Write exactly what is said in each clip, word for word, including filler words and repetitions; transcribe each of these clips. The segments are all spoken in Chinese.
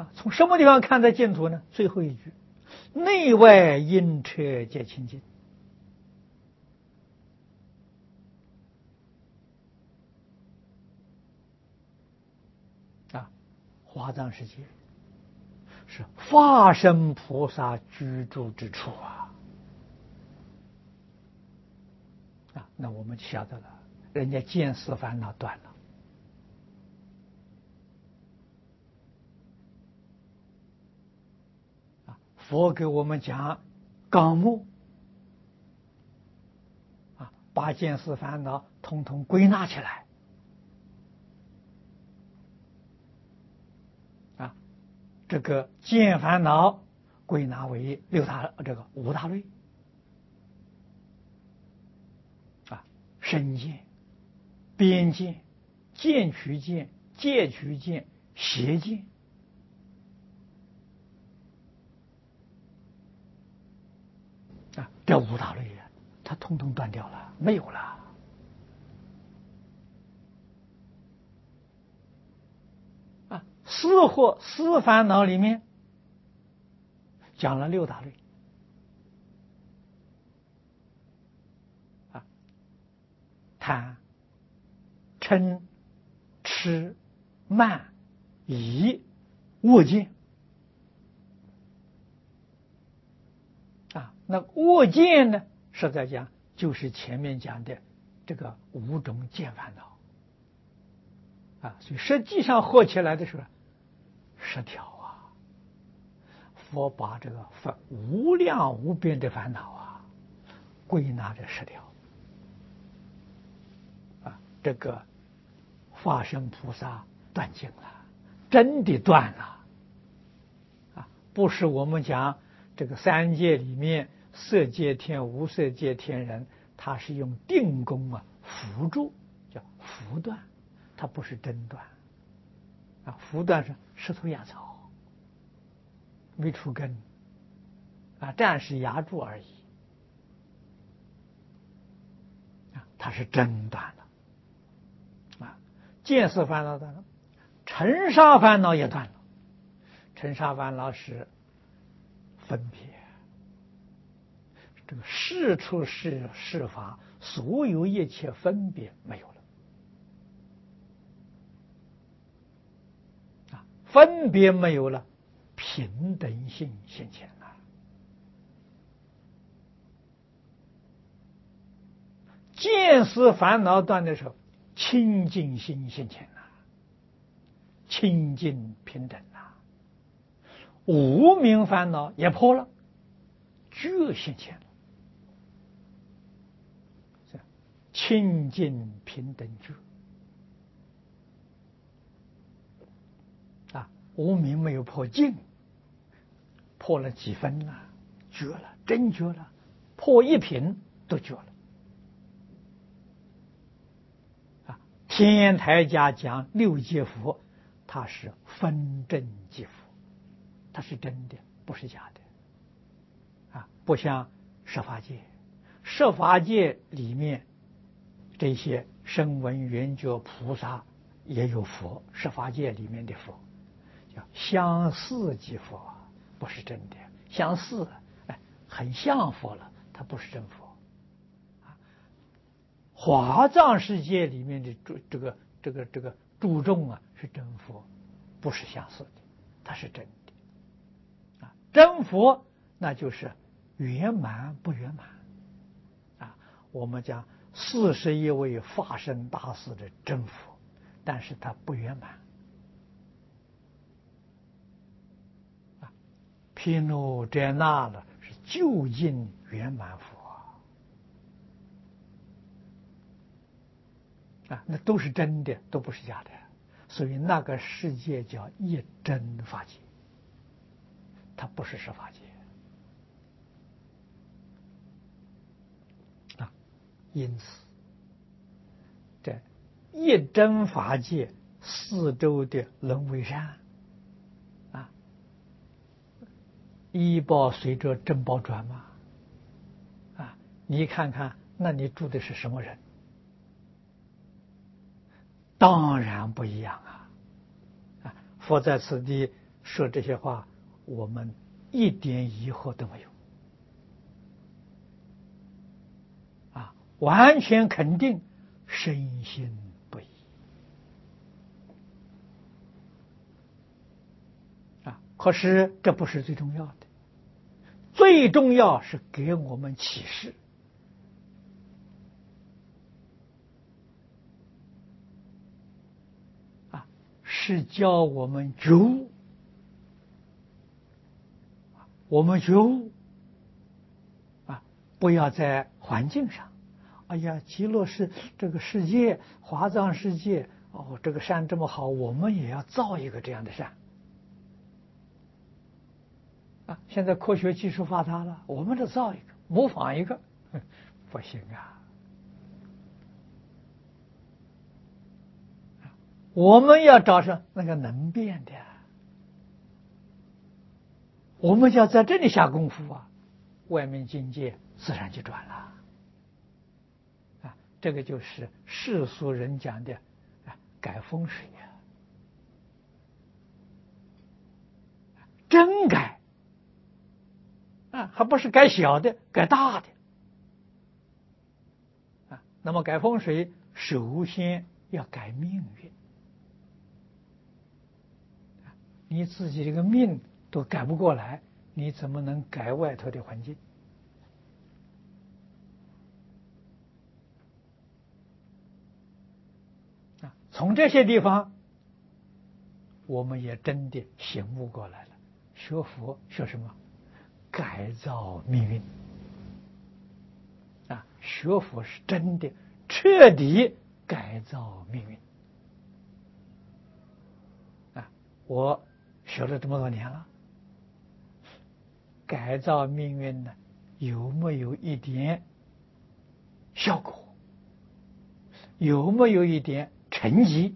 啊，从什么地方看待净土呢？最后一句，内外阴彻皆清净。啊，华藏世界是化身菩萨居住之处啊！啊，那我们就晓得了，人家见思烦恼断了。啊，佛给我们讲纲目，啊，把见思烦恼统统归纳起来。啊，这个见烦恼归纳为六大这个五大类。啊，身见、边见、见取见、戒取见、邪见。啊，这五大类啊，它统统断掉了，没有了。啊，思惑思烦恼里面讲了六大类。啊，贪、嗔、痴、慢、疑、恶见。啊，那恶见呢，实在讲就是前面讲的这个五种见烦恼。啊，所以实际上合起来的时候，十条啊。佛把这个烦无量无边的烦恼啊，归纳这十条。啊，这个化身菩萨断尽了，真的断了。啊，不是我们讲这个三界里面色界天、无色界天人，他是用定功啊辅助，叫辅断。它不是真断。啊，辅断是石头压草，没出根，啊，暂时压住而已。啊，它是真断了。啊，见思烦恼断了，尘沙烦恼也断了。尘沙烦恼是分别，这个事出事事法，所有一切分别没有了。分别没有了，平等性现前了。见思烦恼断的时候，清净心现前了，清净平等了。无明烦恼也破了，觉现前了，清净平等觉。无明没有破净，破了几分了？绝了，真绝了，破一品都绝了。啊，天台家讲六界佛，它是分真即佛，它是真的，不是假的。啊，不像十法界，十法界里面这些声闻缘觉菩萨也有佛，十法界里面的佛。叫相似即佛，不是真的。相似，哎，很像佛了，它不是真佛。啊，华藏世界里面的这这个这个这个注重啊，是真佛，不是相似的，它是真的。啊，真佛那就是圆满不圆满。啊，我们讲四十一位法身大士的真佛，但是它不圆满。毗卢遮那了是究竟圆满佛。啊，那都是真的，都不是假的。所以那个世界叫一真法界，它不是十法界。啊，因此这一真法界四周的轮回山，啊，依报随着正报转嘛。啊，你看看，那你住的是什么人？当然不一样啊！啊，佛在此地说这些话，我们一点疑惑都没有啊，完全肯定，深信不疑啊。可是这不是最重要的，最重要是给我们启示啊，是教我们觉悟。我们觉悟啊，不要在环境上，哎呀，极乐世这个世界，华藏世界，哦，这个山这么好，我们也要造一个这样的山啊！现在科学技术发达了，我们就造一个，模仿一个，不行啊！我们要找上那个能变的。我们要在这里下功夫啊，外面境界自然就转了啊！这个就是世俗人讲的啊，改风水呀、啊，真改啊，还不是改小的，改大的啊。那么改风水，首先要改命运，你自己这个命都改不过来，你怎么能改外头的环境？啊，从这些地方，我们也真的醒悟过来了。学佛学什么？改造命运。啊，学佛是真的彻底改造命运。啊，我学了这么多年了，改造命运呢，有没有一点效果？有没有一点成绩？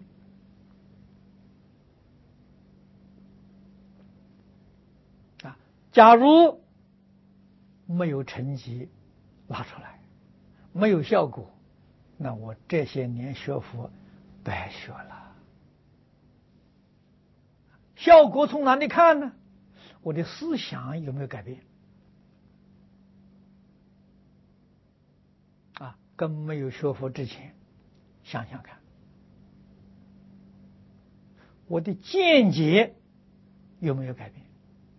啊，假如没有成绩拿出来，没有效果，那我这些年学佛白学了。效果从哪里看呢？我的思想有没有改变？啊，跟没有学佛之前想想看，我的见解有没有改变？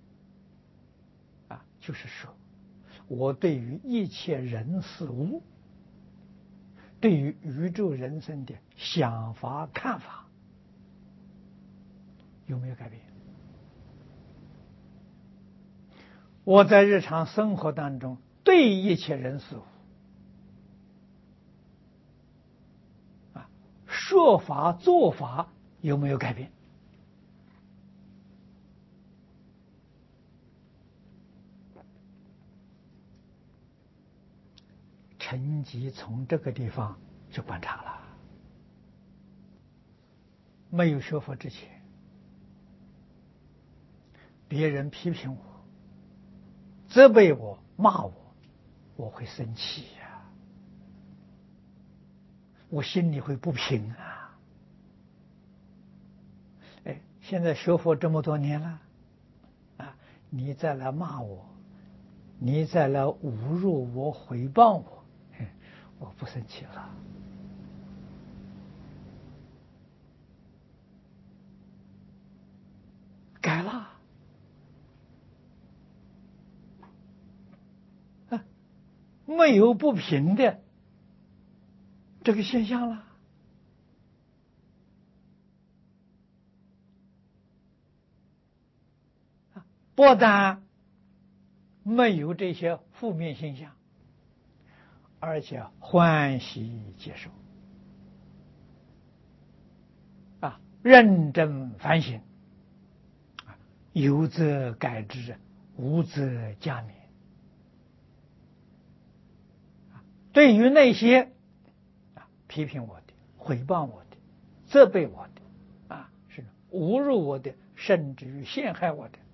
啊，就是说，我对于一切人事物，对于宇宙人生的想法看法有没有改变？我在日常生活当中对一切人事物啊，说法做法有没有改变？成绩从这个地方就观察了。没有学佛之前，别人批评我、责备我、骂我，我会生气呀、啊，我心里会不平啊。哎，现在学佛这么多年了，啊，你再来骂我，你再来侮辱我、诽谤我，我不生气了。改了。啊，没有不平的这个现象了。不但没有这些负面现象，而且欢喜接受啊，认真反省，有则改之，无则加勉。对于那些啊批评我的、诽谤我的、责备我的啊，是侮辱我的，甚至于陷害我的，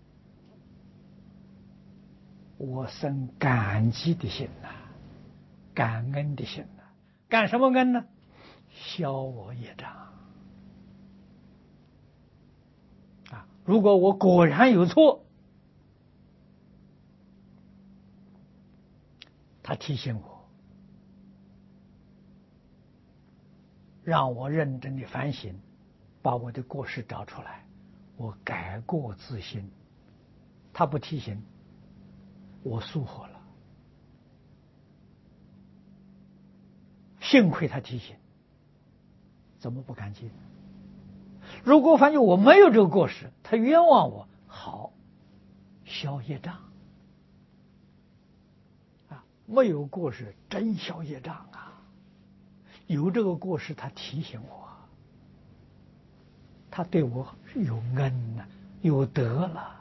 我生感激的心呐、啊，感恩的心呐、啊。干什么恩呢？消我业障啊！ 如果我果然有错，他提醒我，让我认真的反省，把我的过失找出来，我改过自新。他不提醒，我疏忽了。幸亏他提醒，怎么不干净？如果发现我没有这个过失，他冤枉我，好，消业障啊！没有过失真消业障啊！有这个过失，他提醒我，他对我有恩呐，有德了。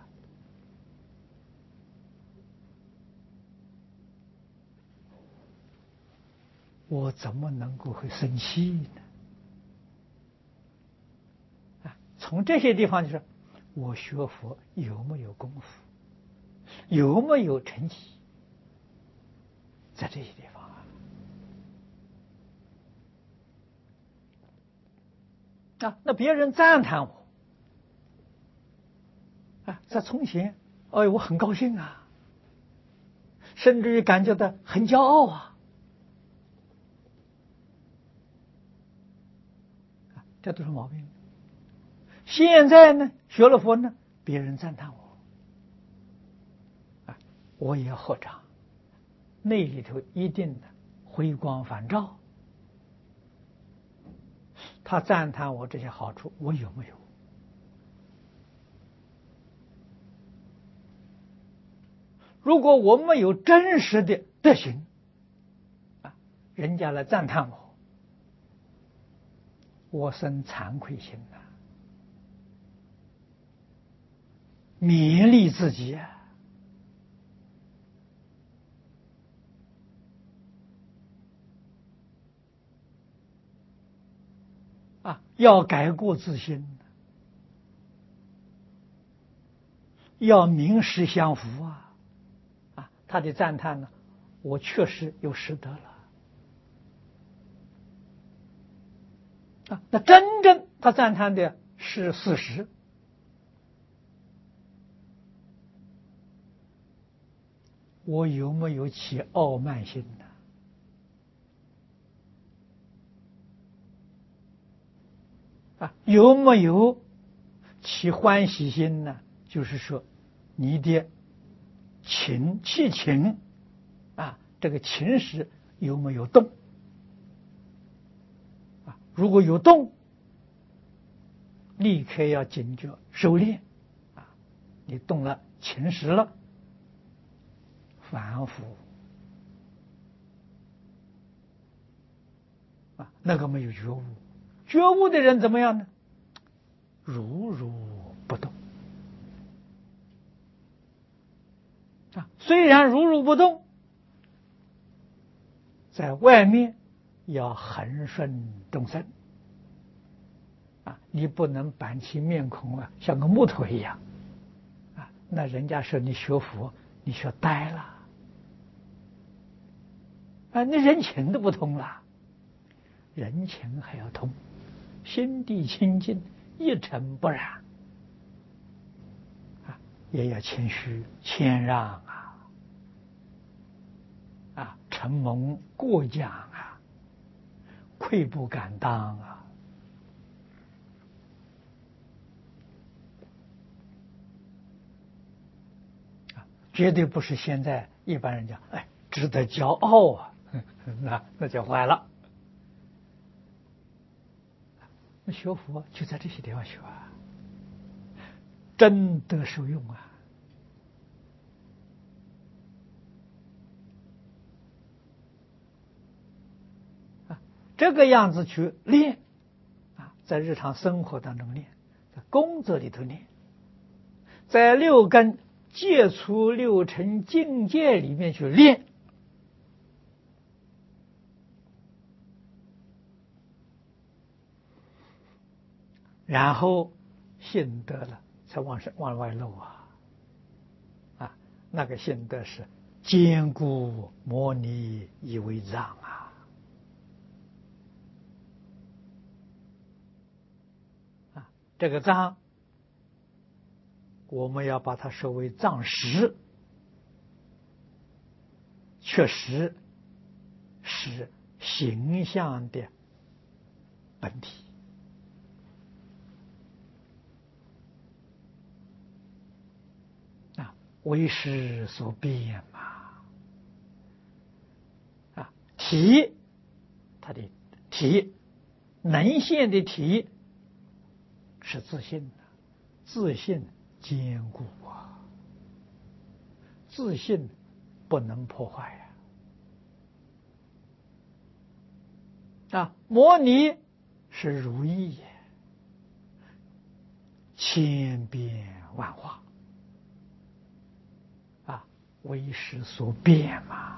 我怎么能够会生气呢？啊，从这些地方就是，我学佛有没有功夫，有没有成绩，在这些地方啊。啊，那别人赞叹我，啊，在从前，哎，我很高兴啊，甚至于感觉到很骄傲啊。这都是毛病。现在呢，学了佛呢，别人赞叹我，啊，我也要合掌，那里头一定的回光返照。他赞叹我这些好处，我有没有？如果我没有真实的德行，啊，人家来赞叹我，我生惭愧心呐，勉励自己啊，啊，要改过自新，要名实相符啊！啊，他的赞叹呢，我确实有实得了啊。那真正他赞叹的是事实，我有没有起傲慢心呢？啊，有没有起欢喜心呢？就是说，你的情气情啊，这个情识有没有动？啊，如果有动，立刻要警觉收敛啊！你动了情识了，反复啊，那个没有觉悟。觉悟的人怎么样呢？如如不动啊！虽然如如不动，在外面要恒顺众生啊，你不能板起面孔啊，像个木头一样啊。那人家说你学佛，你学呆了啊，你人情都不通了，人情还要通，心地清净，一尘不染啊，也要谦虚谦让啊，啊，承蒙过奖啊，愧不敢当啊，啊，绝对不是现在一般人讲，哎，值得骄傲啊，那那就坏了。那学佛就在这些地方学啊，真得受用啊！啊，这个样子去练啊，在日常生活当中练，在工作里头练，在六根戒除六尘境界里面去练，然后信得了才往上往外露啊！啊，那个信得是坚固摩尼以为障啊！啊，这个障我们要把它收为藏石，确实是形象的本体啊，为识所变嘛。啊，体，它的体，能现的体是自信的，自信坚固啊，自信不能破坏呀。啊，模拟是如意，千变万化啊，为识所变嘛。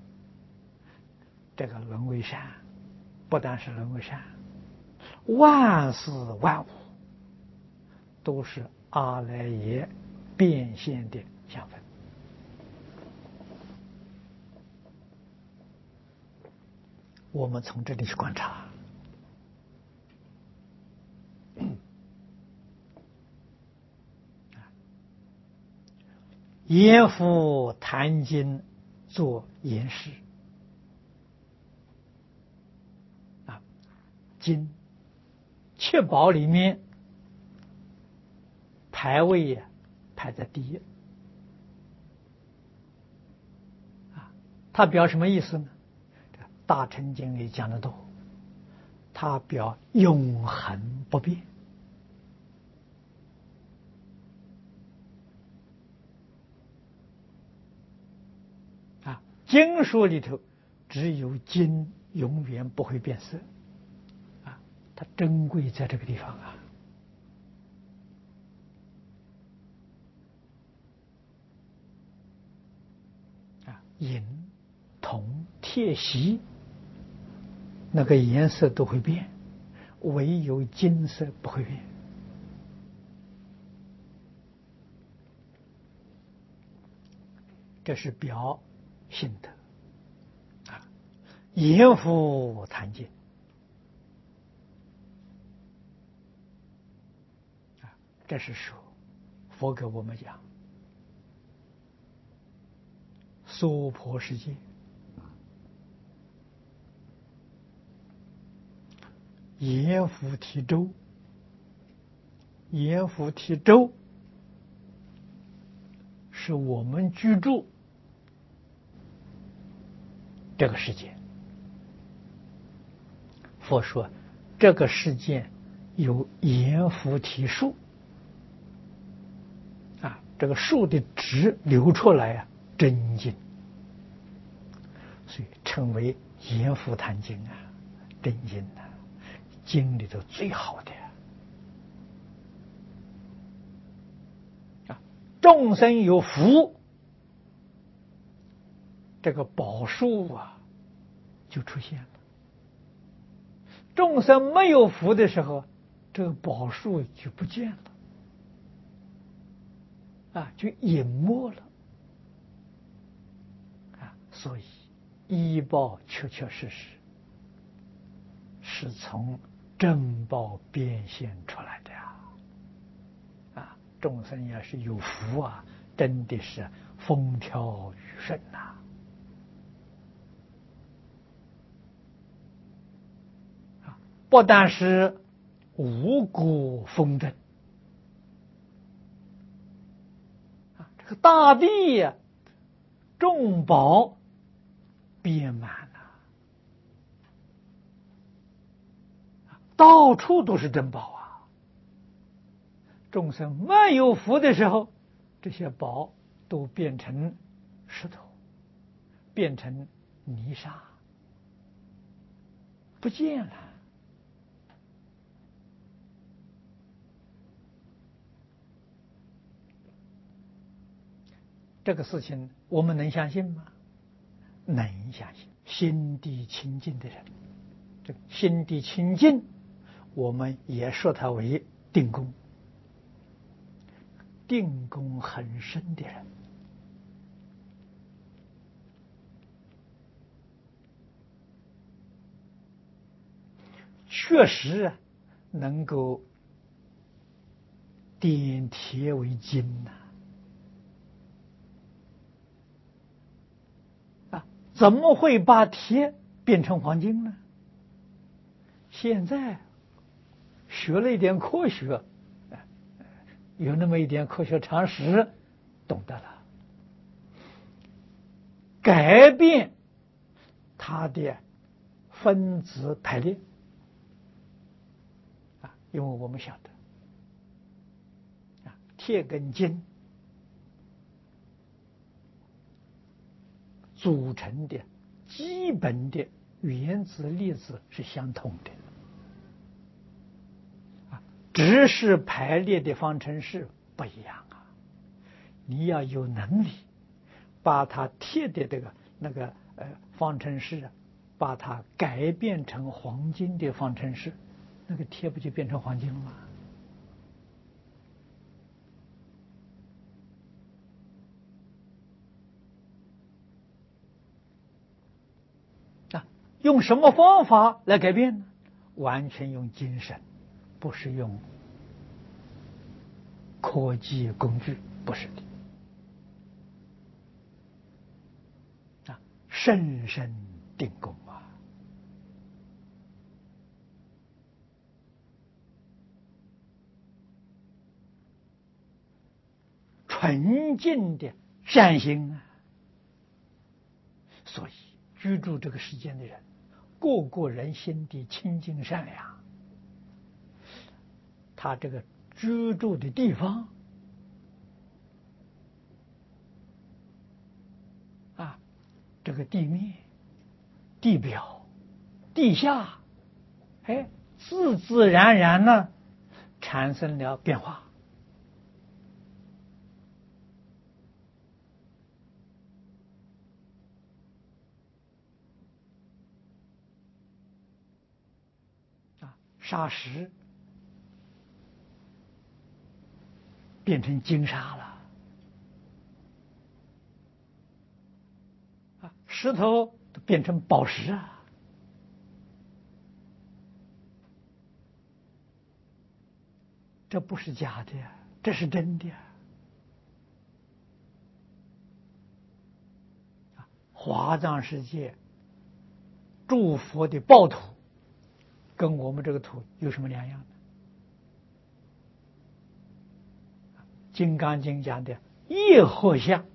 这个轮为善，不但是轮为善，万事万物都是阿赖耶变现的相分。我们从这里去观察，阎浮坛经做演示啊，经七宝里面排位呀，排在第一啊，它表什么意思呢？大乘经里讲的多，它表永恒不变啊。经书里头只有经永远不会变色啊，它珍贵在这个地方啊。啊，银、铜、铁、锡，那个颜色都会变，唯有金色不会变。这是表性德啊。阎浮坛经啊，这是说佛给我们讲娑婆世界阎浮提州，阎浮提州是我们居住这个世界。佛说这个世界有阎浮提树啊，这个树的汁流出来啊，真经，所以称为阎浮坛经啊，真经啊，经里头最好的啊。众生有福，这个宝树啊就出现了；众生没有福的时候，这个宝树就不见了啊，就隐没了啊。所以依报确确实实是从正报变现出来的呀！啊，众生要是有福啊，真的是风调雨顺呐！啊，不但是五谷丰登啊，这个大地呀、啊，众宝遍满了，到处都是珍宝啊！众生没有福的时候，这些宝都变成石头，变成泥沙，不见了。这个事情我们能相信吗？能相信。心地清净的人，这个心地清净，我们也说它为定功。定功很深的人，确实能够点铁为金呐、啊，啊，怎么会把铁变成黄金呢？现在学了一点科学，有那么一点科学常识，懂得了，改变它的分子排列啊，因为我们晓得啊，铁跟金组成的基本的原子粒子是相同的。只是排列的方程式不一样啊！你要有能力把它贴的这个那个呃方程式，把它改变成黄金的方程式，那个贴不就变成黄金了吗？啊，用什么方法来改变呢？完全用精神，不是用科技工具，不是的啊，深深定功啊！纯净的善心啊！所以居住这个世间的人，个个人心地清净善良，他这个居住的地方啊，这个地面、地表、地下，哎，自自然然呢产生了变化。啊，砂石变成金沙了，啊，石头变成宝石啊，这不是假的呀，这是真的呀。华藏世界诸佛的报土，跟我们这个土有什么两样呢？《金刚经》讲的业合相，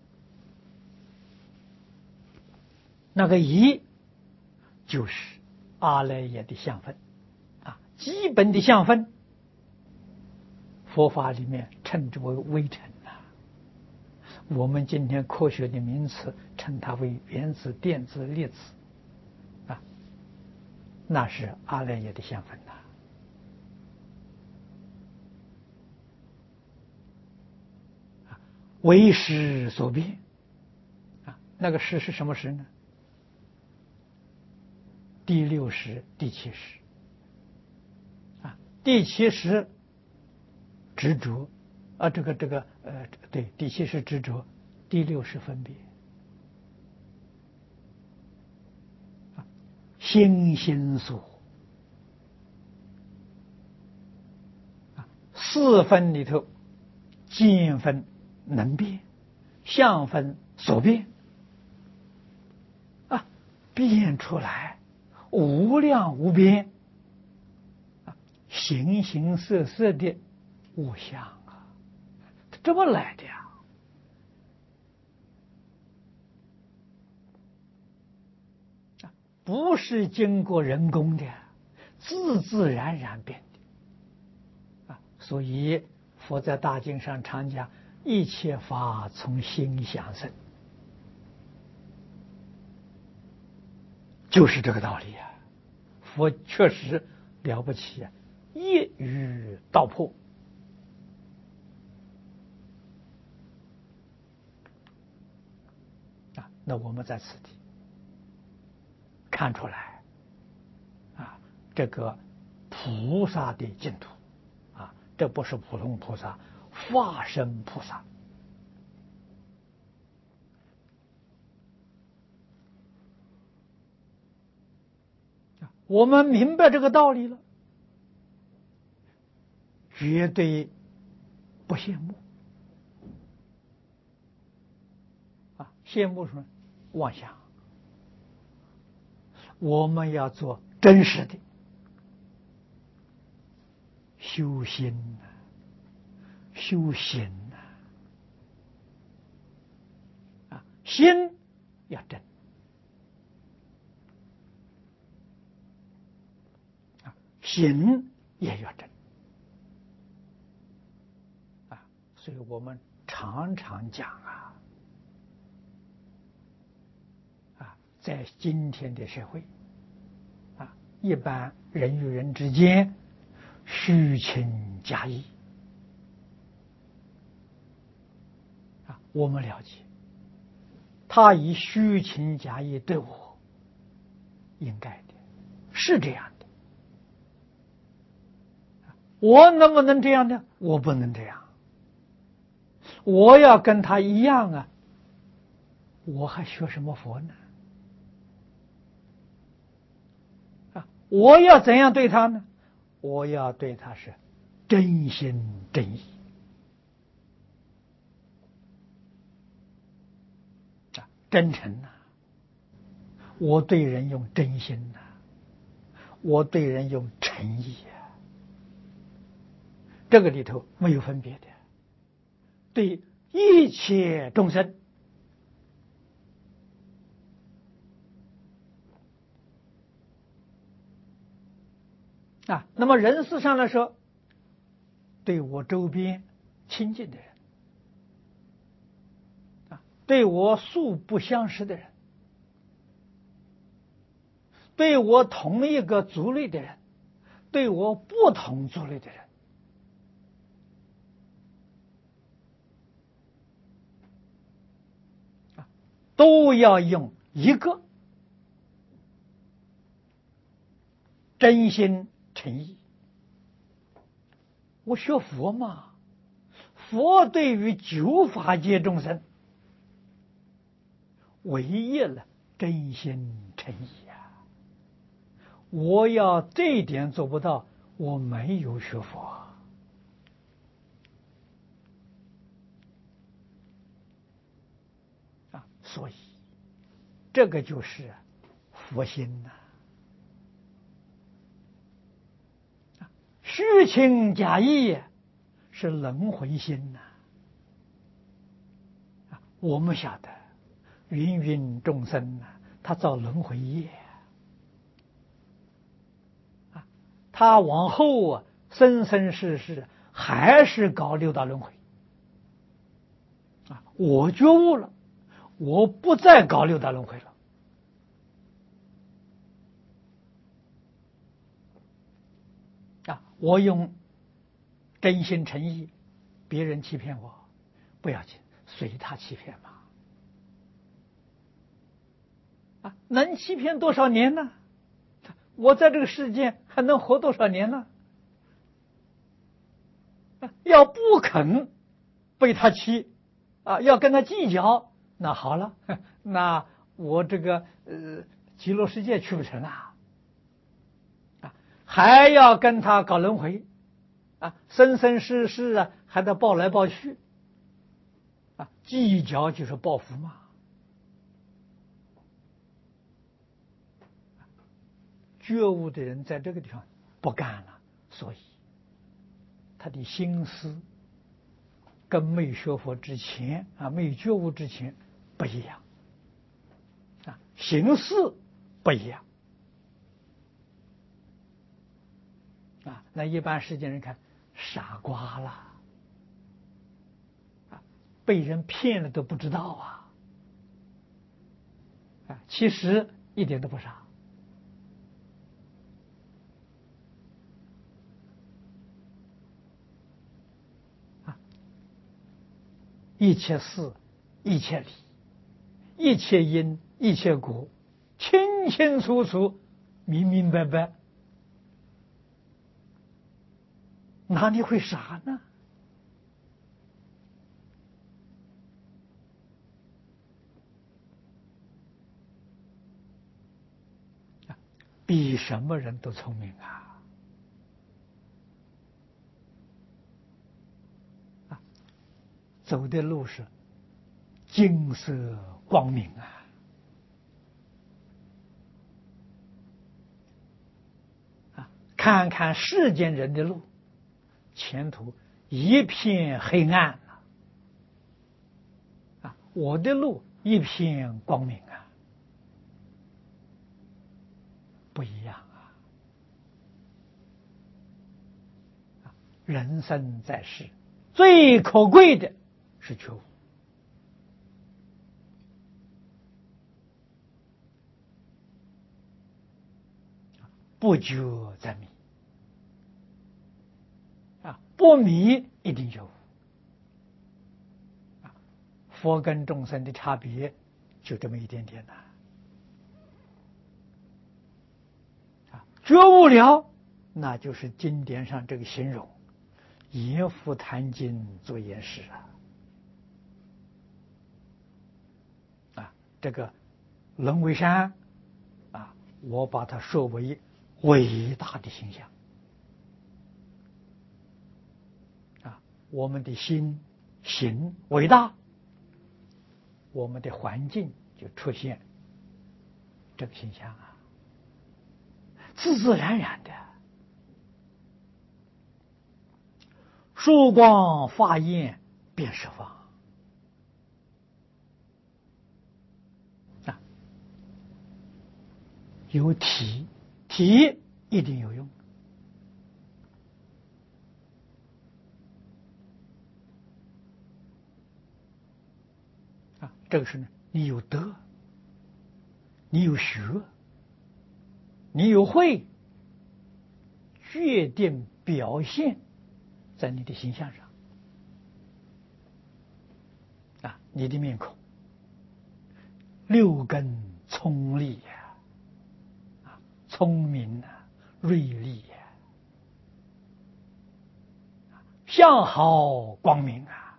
那个一就是阿赖耶的相分啊，基本的相分，佛法里面称之为微尘啊。我们今天科学的名词称它为原子、电子、粒子啊，那是阿赖耶的相分呐。为识所变啊，那个识是什么识呢？第六识、第七识啊，第七识执着啊，这个这个呃，对，第七识执着，第六识分别啊，心心所啊，四分里头，见分能变，相分所变啊，变出来无量无边啊，形形色色的物象啊，这么来的呀？不是经过人工的，自自然然变的啊！所以佛在大经上常讲，一切法从心想生，就是这个道理啊！佛确实了不起啊，一语道破啊！那我们在此地看出来啊，这个菩萨的净土啊，这不是普通菩萨，化身菩萨。我们明白这个道理了，绝对不羡慕啊，羡慕什么？妄想。我们要做真实的修心呐、修行呐，啊，心要真啊，行也要真啊，所以我们常常讲啊啊，在今天的社会啊，一般人与人之间虚情假意啊，我们了解，他以虚情假意对我，应该的，是这样的。我能不能这样呢？我不能这样。我要跟他一样啊，我还学什么佛呢？啊，我要怎样对他呢？我要对他是真心真意啊，真诚呐、啊。我对人用真心呐、啊，我对人用诚意啊，这个里头没有分别的，对一切众生啊。那么人事上来说，对我周边亲近的人啊，对我素不相识的人，对我同一个族类的人，对我不同族类的人，啊，都要用一个真心诚意。我学佛嘛，佛对于九法界众生，唯一了真心诚意啊！我要这一点做不到，我没有学佛啊！所以这个就是佛心呐、啊！虚情假意是轮回心呐、啊！我们晓得芸芸众生啊，他造轮回业啊，他往后啊生生世世还是搞六道轮回啊！我觉悟了，我不再搞六道轮回了啊！我用真心诚意，别人欺骗我不要紧，随他欺骗嘛啊！能欺骗多少年呢？我在这个世界还能活多少年呢？要不肯被他欺啊，要跟他计较，那好了，那我这个呃极乐世界去不成啊？啊，还要跟他搞轮回啊，生生世世啊，还得报来报去啊，计较就是报复嘛。觉悟的人在这个地方不干了，所以他的心思跟没学佛之前啊，没觉悟之前不一样啊，形式不一样啊。那一般世间人看傻瓜了啊，被人骗了都不知道啊啊，其实一点都不傻。一切事，一切理，一切因，一切果，清清楚楚，明明白白，哪里会傻呢？比什么人都聪明啊！ 走的路是金色光明啊！啊，看看世间人的路，前途一片黑暗啊！啊，我的路一片光明啊！不一样啊！人生在世，最可贵的是觉悟。不觉则迷啊，不迷一定觉悟啊。佛跟众生的差别就这么一点点呐啊。觉悟了，那就是经典上这个形容，阎浮檀经作言师啊啊，这个轮为山啊，我把它说为伟大的形象啊！我们的心行伟大，我们的环境就出现这个形象啊，自自然然的。曙光发焰便是方啊，有体，体一定有用。啊，这个是呢，你有德，你有学，你有慧，决定表现在你的形象上。啊，你的面孔六根聪丽呀，啊，聪明啊，锐利呀，相好光明啊，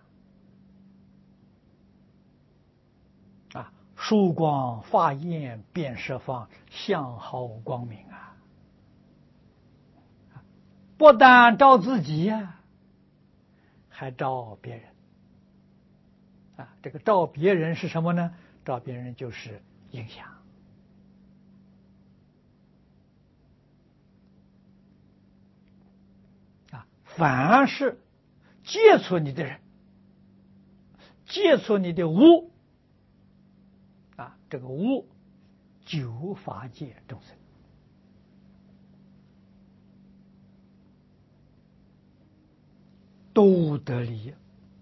啊，曙光发焰便是方，相好光明啊，不但照自己呀、啊，还照别人。啊，这个照别人是什么呢？照别人就是影响。啊，凡是接触你的人，接触你的物，啊，这个物九法界众生，都得利益。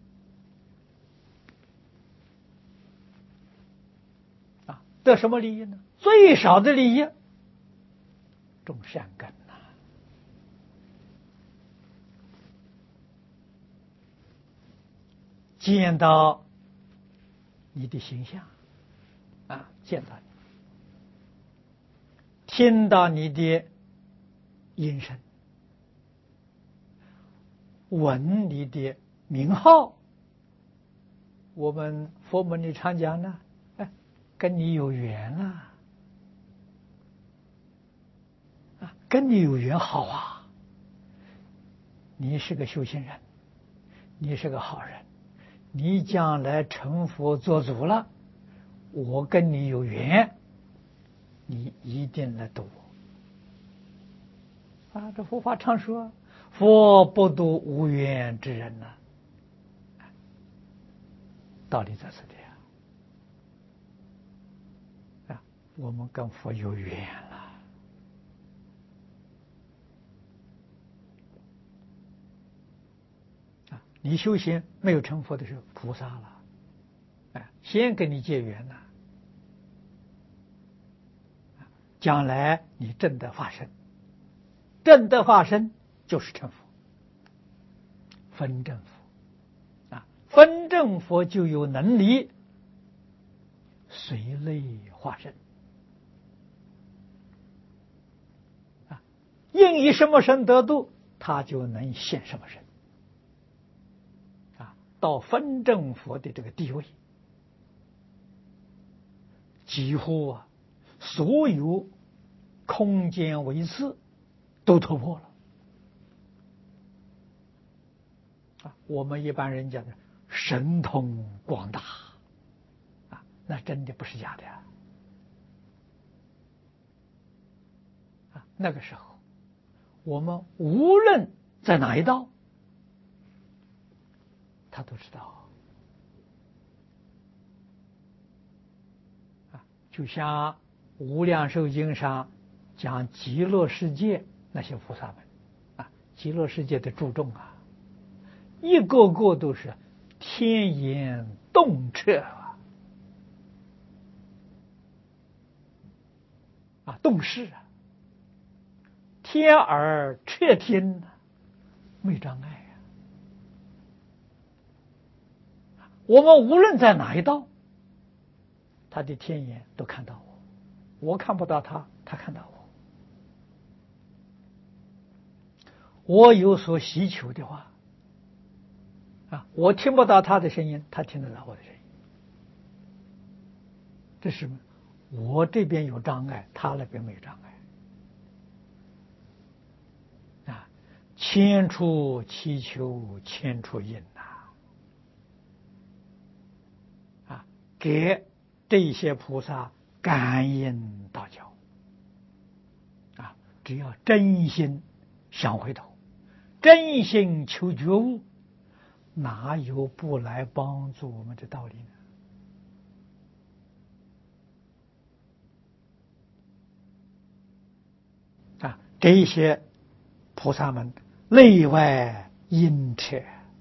啊，得什么利益呢？最少的利益，种善根呐、啊。见到你的形象，啊，见到你，听到你的音声，闻你的名号。我们佛门里常讲呢，哎，跟你有缘啊，啊，跟你有缘好啊，你是个修行人，你是个好人，你将来成佛做主了，我跟你有缘，你一定来度我。啊，这佛法常说，佛不度无缘之人呐、啊，道理在这里啊！啊，我们跟佛有缘了。啊，你修行没有成佛的时候，菩萨了，哎，先跟你结缘了，将来你证得法身，证得法身就是成佛，分正佛啊，分正佛就有能力随类化身啊，应以什么身得度，他就能现什么身啊。到分正佛的这个地位，几乎啊所有空间维次都突破了啊。我们一般人讲的神通广大啊，那真的不是假的啊！啊，那个时候我们无论在哪一道，他都知道啊。就像《无量寿经》上讲极乐世界那些菩萨们啊，极乐世界的诸众啊，一个个都是天眼洞彻啊，啊，洞视啊，天耳彻听啊，没障碍啊。我们无论在哪一道，他的天眼都看到我，我看不到他，他看到我。我有所需求的话，啊，我听不到他的声音，他听得到我的声音。这是什么？我这边有障碍，他那边没有障碍。啊，千处祈求千处应呐！啊，给这些菩萨感应道交。啊，只要真心想回头，真心求觉悟，哪有不来帮助我们的道理呢？啊，这一些菩萨们内外因彻，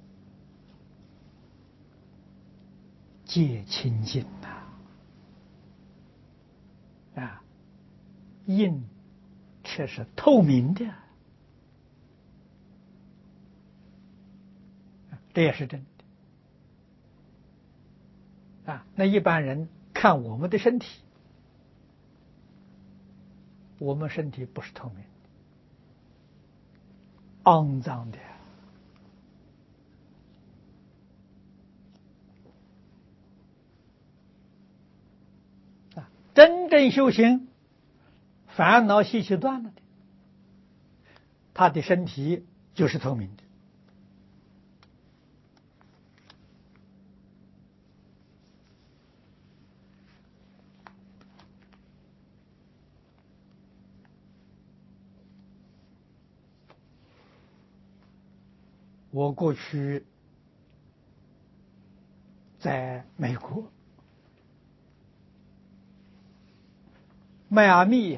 皆清净呐！啊，因却是透明的，这也是真的啊。那一般人看我们的身体，我们身体不是透明的，肮脏的啊。真正修行，烦恼习气断了的，他的身体就是透明的。我过去在美国迈阿密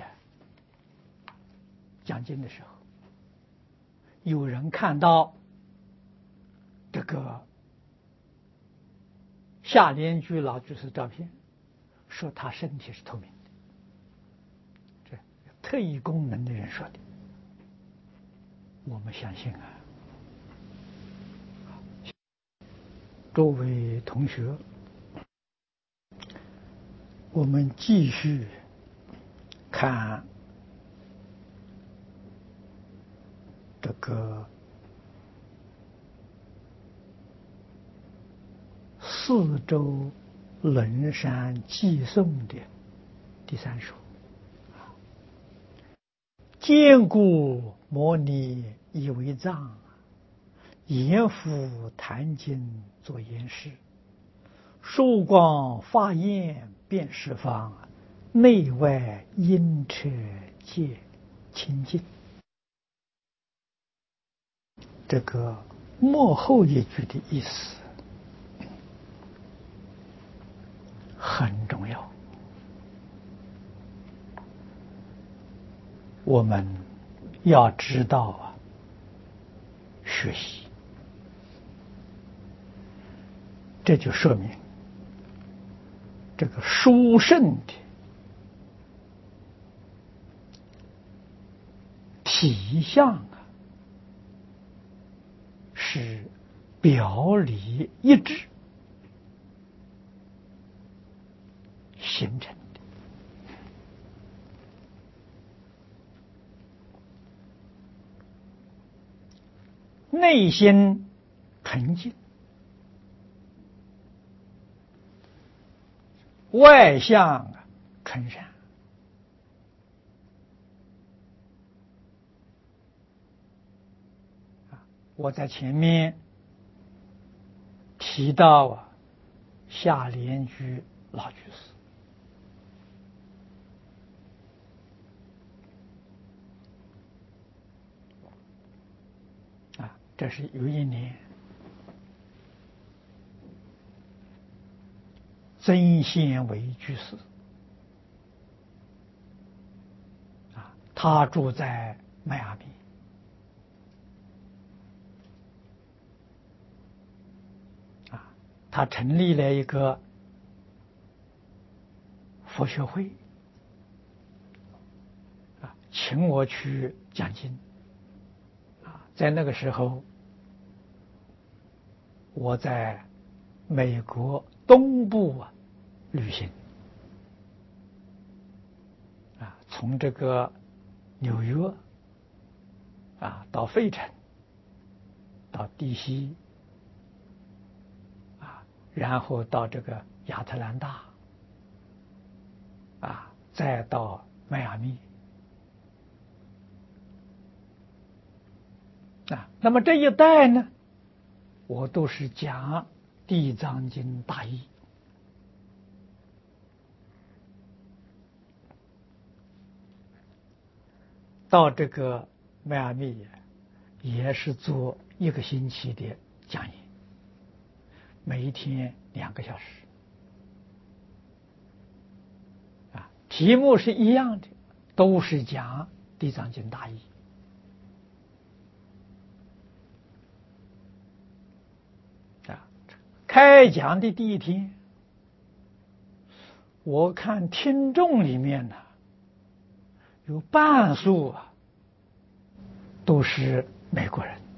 讲经的时候，有人看到这个夏莲居老居士照片，说他身体是透明的，这特异功能的人说的，我们相信啊。诸位同学，我们继续看这个四周轮山寄颂的第三首。坚固摩尼以为藏，严复坛经作严饰，曙光发焰遍十方，内外因彻皆清净。这个末后一句的意思很重要，我们要知道啊，学习，这就说明这个殊胜的体相啊，是表里一致形成的。内心纯净，外相纯善。我在前面提提到啊，下莲居老居士啊，这是有一年，曾宪为居士啊，他住在迈阿密。他成立了一个佛学会，啊，请我去讲经，啊，在那个时候，我在美国东部啊旅行，啊，从这个纽约啊到费城，到地西。然后到这个亚特兰大，啊，再到迈阿密，啊，那么这一带呢，我都是讲《地藏经》大义，到这个迈阿密也是做一个星期的讲演，每一天两个小时，啊，题目是一样的，都是讲《地藏经》大义。啊，开讲的第一天，我看听众里面呢，有半数啊都是美国人，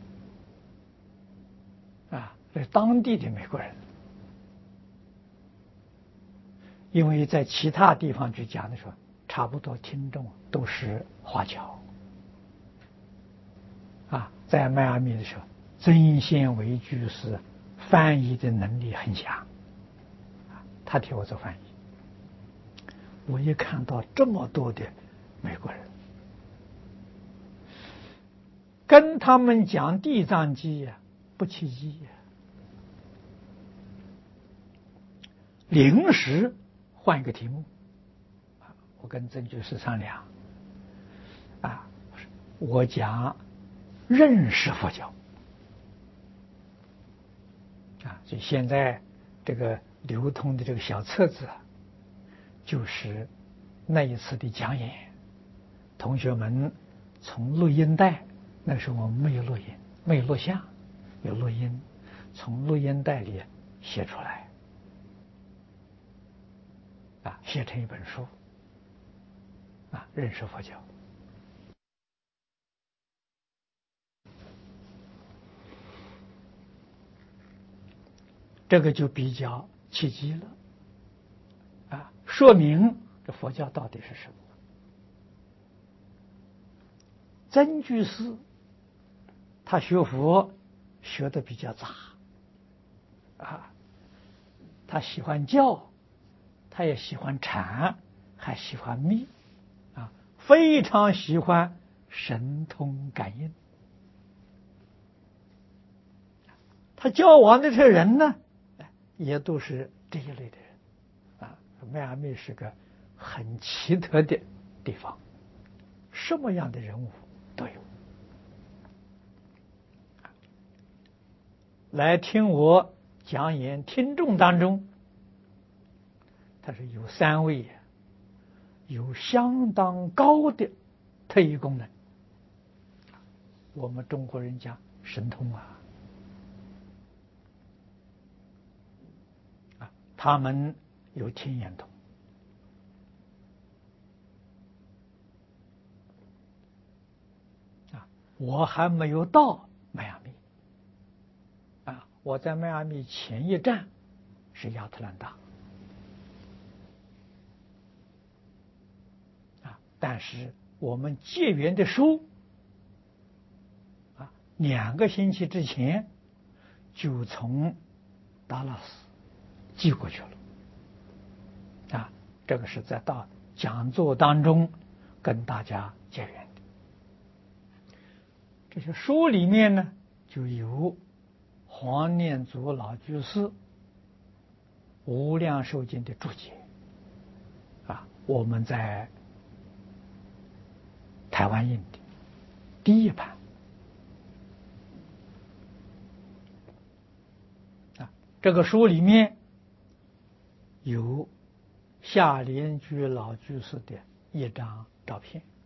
啊，是当地的美国人。因为在其他地方去讲的时候，差不多听众都是华侨。啊，在迈阿密的时候，曾宪为居士翻译的能力很强，啊，他替我做翻译。我一看到这么多的美国人，跟他们讲地藏经呀，不契机呀，临时换一个题目，我跟曾居士商量，啊，我讲认识佛教，啊，所以现在这个流通的这个小册子，就是那一次的讲演，同学们从录音带，那时候我们没有录音，没有录像，有录音，从录音带里写出来，啊，写成一本书，啊，认识佛教。这个就比较契机了，啊，说明这佛教到底是什么。曾居士他学佛学的比较杂，啊，他喜欢教，他也喜欢禅，还喜欢密，啊，非常喜欢神通感应。他交往的这些人呢，也都是这一类的人，啊，迈阿密是个很奇特的地方，什么样的人物都有。来听我讲演听众当中，他是有三位有相当高的特异功能，我们中国人讲神通啊，啊，他们有天眼通，啊，我还没有到迈阿密，啊，我在迈阿密前一站是亚特兰大，啊，但是我们结缘的书，啊，两个星期之前就从达拉斯寄过去了，啊，这个是在到讲座当中跟大家结缘的。这些书里面呢，就有《 黄念祖老居士《无量寿经》的注解啊，我们在台湾印的第一版啊，这个书里面有夏莲居老居士的一张照片。